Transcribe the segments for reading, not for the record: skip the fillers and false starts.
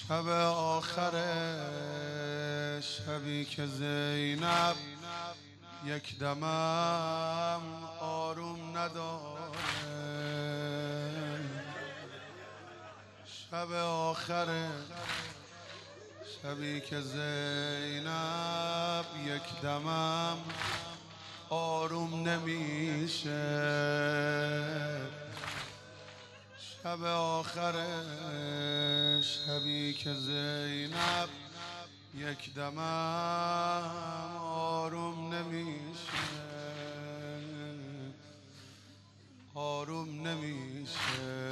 شب آخر شبی که زینب یک دمم آروم نداره، شب آخر شبی که زینب یک دمم آروم نمیشه، شب آخر شبی که زینب یک دمم آروم نمیشه، آروم نمیشه.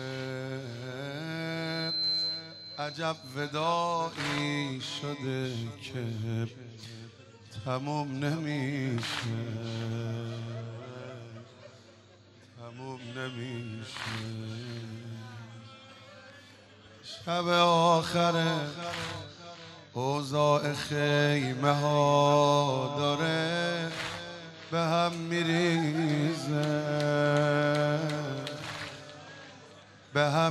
عجب وداعی شده که تموم نمیشه، تموم نمیشه. شب آخر اوضاع خیمه ها داره به هم میریزه، به هم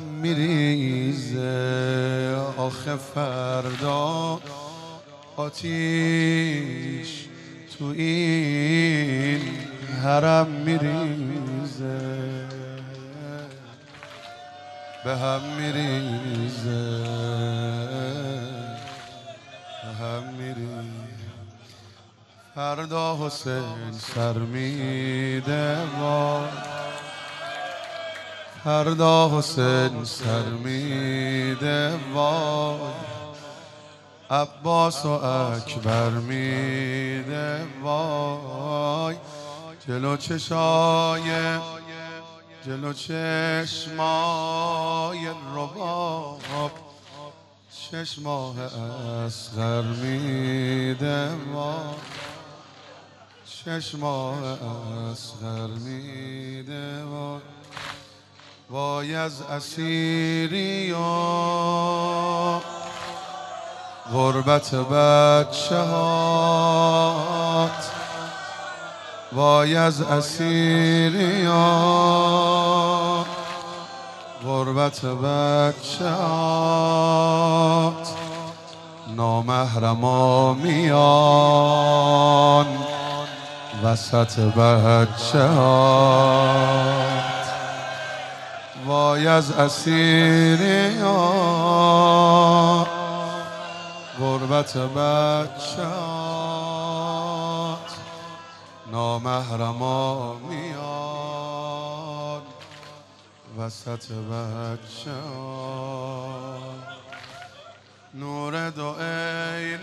میریزه. آخه فردا آتیش تو این حرم میریزه، به هم میریزه، به هم میریزه. فردا حسین سر میده وای، فردا حسین سر میده وای، عباس و اکبر میده وای. جلو چشای جلو چشمای رباب 6 ماه اصغر میده وای، 6 ماه اصغر میده وای. وای از اسیری و غربت بچه هات، وای از اسیری و غربت بچه هات. نامحرما میان وسط بچه هات، وای از اسیری و غربت بچه هات. نامحرما میان وسط بچه هات. نور دو عین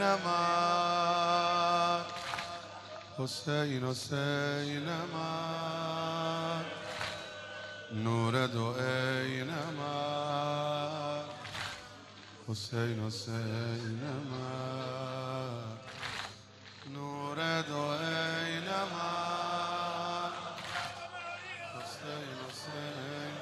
من حسین حسین من، نور دو عین من حسین حسین من، نور دو عین من حسین حسین،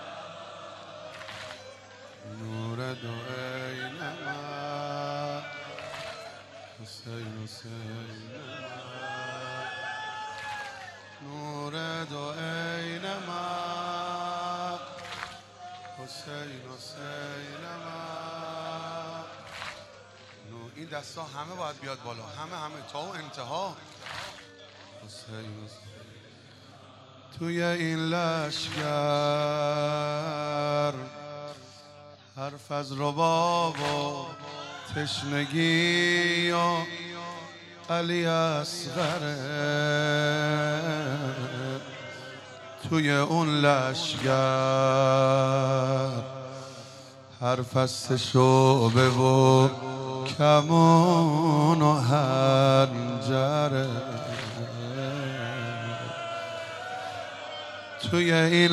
نور دو عین من حسین حسین من، نور دو عین من حسین حسین من. این دستا همه باید بیاد بالا، همه تا اون انتها. حسین حسین. توی این لشگر حرف از رباب و تشنگی و علی اصغره، توی اون لشگر حرف از 3 شعبه و کمون و حنجره، توی این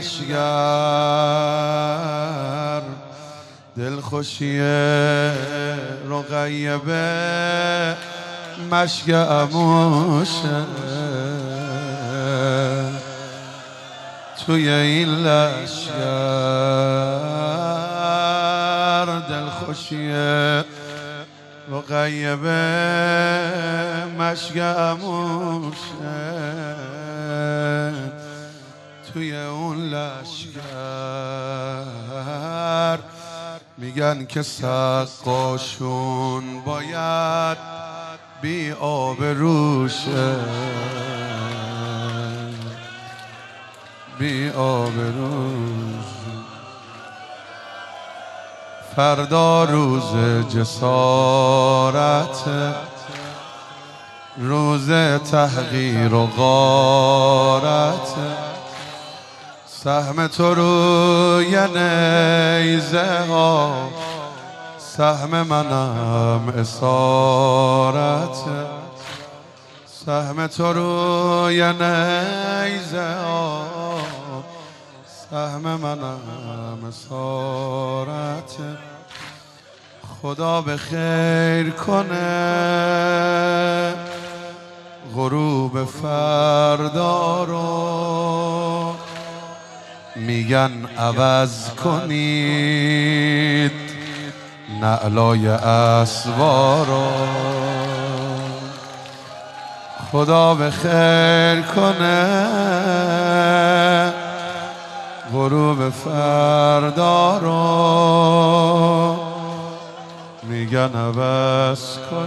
لشگر دلخوشی رقیبه مشک عموشه، توی این لشگر دلخوشی رقیبه مشک عموشه، توی اون لشگر میگن که سقاشون باید بی آب روشه، بی آب روشه. فردا روز جسارت، روز تحقیر و غارت. سهم تو روی نیزه ها، سهم منم اسارت. سهم تو روی نیزه ها، سهم منم اسارت. خدا به خیر کنه غروب فردا رو، میگن عوض کنید نعلای اسوار رو. خدا به خیر کنه غروب فردا رو، میگن عوض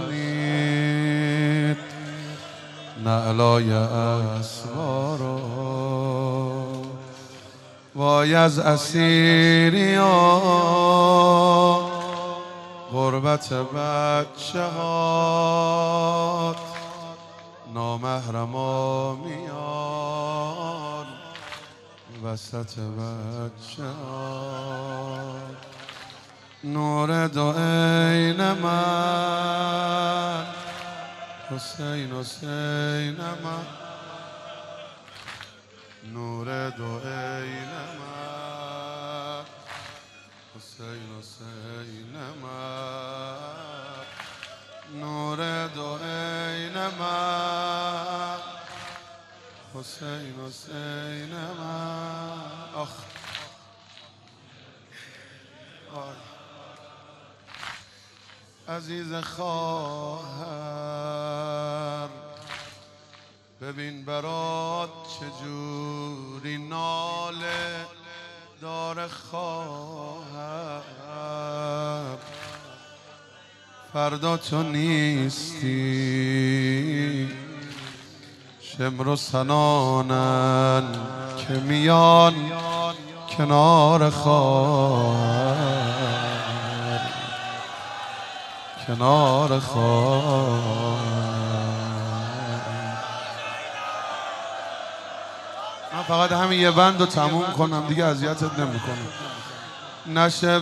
کنید نعلای اسوار رو. وای از اسیری و غربت بچه هات، نامحرما میان وسط بچه هات. نور دو عین من، حسین حسین من. نور دو عین من، حسین حسین من. نور دو عین من، حسین حسین من. آخ عزیز خواهر، ببین برات چجوری ناله داره خواهر. فردا تو نیستی، شمر و سنانن که میان کنار خواهر، کنار خواهر. من فقط همین یه بند رو تموم کنم دیگه اذیتت نمیکنم. نشه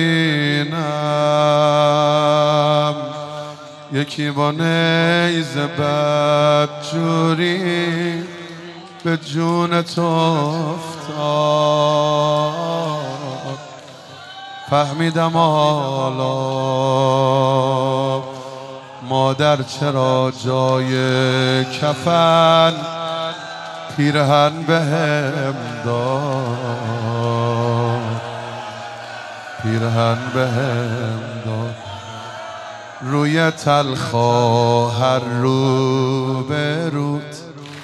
ببینم یکی با نیزه بدجوری به جون تو افتاد. فهمیدم حالا مادر چرا جای کفن پیرهن بهم داد، پیرهن بهم داد. روی تلخا هر رو به روت،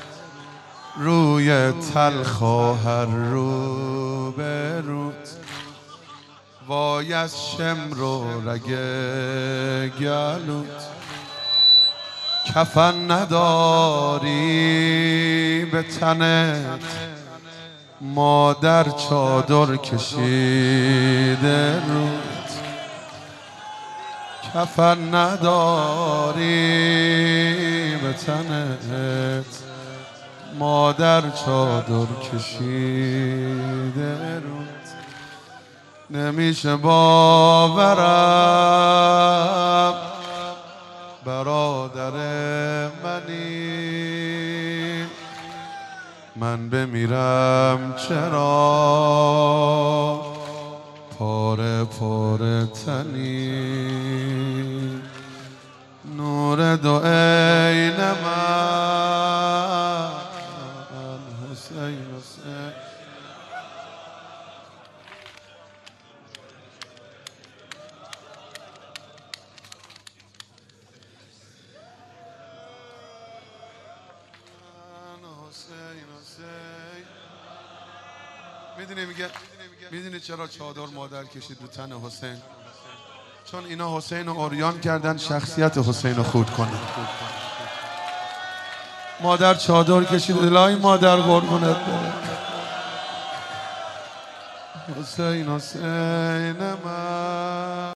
روی تلخا هر رو به روت. وای از شمر و رگ گلوت، کفن نداری به تنت، مادر چادر کشیده روت. کفن نداری به تنت، مادر چادر کشیده روت. نمیشه باورم برادر منی، من بمیرم چرا پاره پاره تنی. نور دو عین من، حسین حسین. حسین حسین. میدونی میگه میدونی چرا چادر مادر کشید رو تن حسین؟ چون اینا حسین رو عریان کردن شخصیت حسین رو خورد کنن. مادر چادر کشید. الهی مادر قربونت برم. حسین حسین من